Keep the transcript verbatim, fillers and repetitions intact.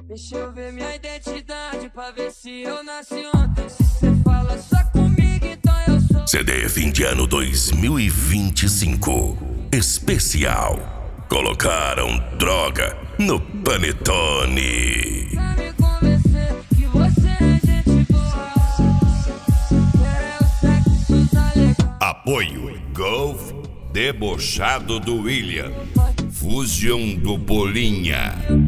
Deixa eu ver minha identidade pra ver se eu nasci ontem. Se cê fala só comigo, então eu sou. C D fim de ano dois mil e vinte e cinco especial. Colocaram droga no Panetone. Pra me convencer que você é gente boa. Quero o sexo tá legal. Apoio Golf Debochado do William, Fusion do Bolinha.